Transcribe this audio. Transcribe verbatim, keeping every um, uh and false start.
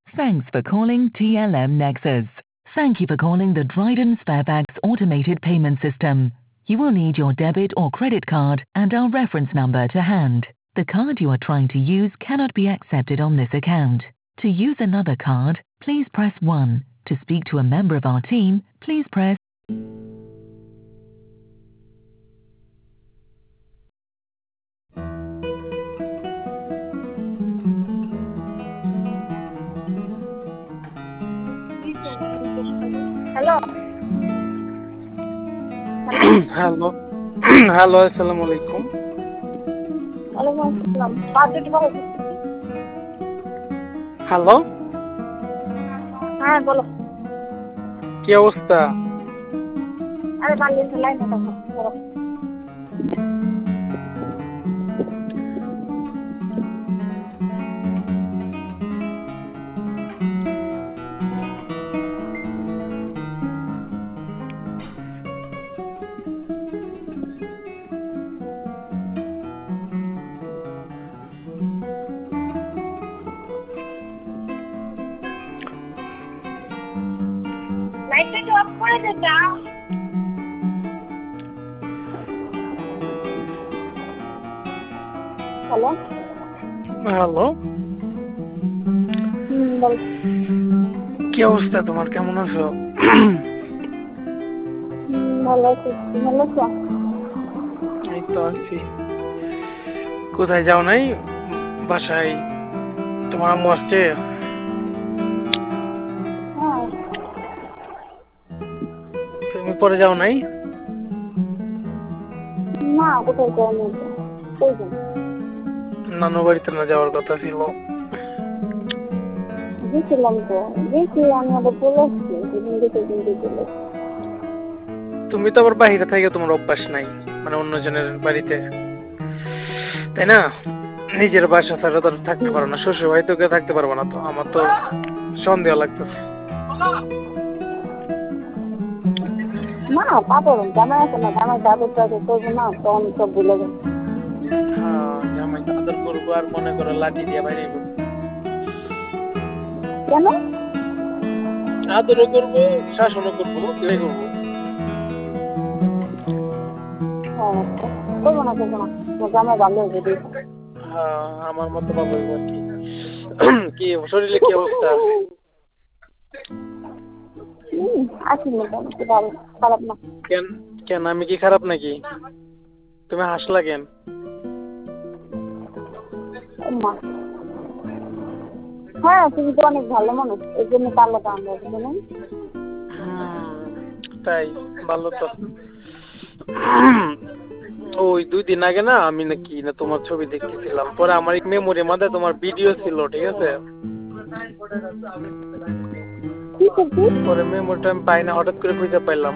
Thanks for calling T L M Nexus. Thank you for calling the Dryden Sparebags automated payment system. You will need your debit or credit card and our reference number to hand. The card you are trying to use cannot be accepted on this account. To use another card, please press one. To speak to a member of our team, please press hello hello hello আসসালামু আলাইকুম। ওয়ালাইকুম আসসালাম। Budget ভালো hello, হ্যাঁ বলো। কি অবস্থা? আরে বাংলাদেশ লাইন কথা বলো। লাইটটা একটু অফ করে দে যা। হ্যালো হ্যালো, হুম বল। কি অবস্থা তোমার? কেমন আছো? হুম ভালো আছি, তুমি ভালো আছো? এই তো আছি। কোথায় যাও নাই? বাসায় তোমার আম্মু আসছে? হ্যাঁ তুমি পরে যাও নাই? না কোথায় যাওয়া নেই, কই যাই? নানু বাড়িতে না যাওয়ার কথা ছিল। গেছিলাম তো, গেছি আমি আবার চলে আসছি, সেদিন দেখে কিন্তু চলে আসছি। তুমি তো আবার বাইরে থেকে তোমার অভ্যাস নাই, মানে অন্যজনের বাড়িতে, তাই না? নিজের বাসা ছাড়া তো থাকতে পারো না, শ্বশুর বাড়িতে কেউ থাকতে পারবো না। তো আমার তো সন্দেহ লাগতেছে। না তা করুন, জামাই আছে না, জামাই আদর টাদর করবো না, তো আমি সব ভুলে যাবো। হ্যাঁ, জামাই আদর করবো আর মনে করো লাঠি দিয়ে বাইরে কেন? আদরও করবো, শাসনও করবো, দুটোই করবো। হ্যাঁ করবো না করবো না, জামাই ভালো হয়েছে দিই। হ্যাঁ, আমার মতো ভালো হইব আর কি। কি শরীরে কি অবস্থা? হুম আছি মোটামুটি ভালো, খারাপ না। কেন কেন আমি কি খারাপ নাকি? তুমি হাসলা কেন? মা হ্যাঁ তুমি তো অনেক ভালো মানুষ, এই জন্য পারলে তো আমরা বুঝলেন। তাই ভালো তো। ওই দুই দিন আগে না আমি নাকি না তোমার ছবি দেখতেছিলাম, পরে আমার মেমোরির মধ্যে তোমার ভিডিও ছিল, ঠিক আছে? কি করছিস? পরে মেমোরিটা আমি পাই না, হঠাৎ করে খুঁজে পাইলাম।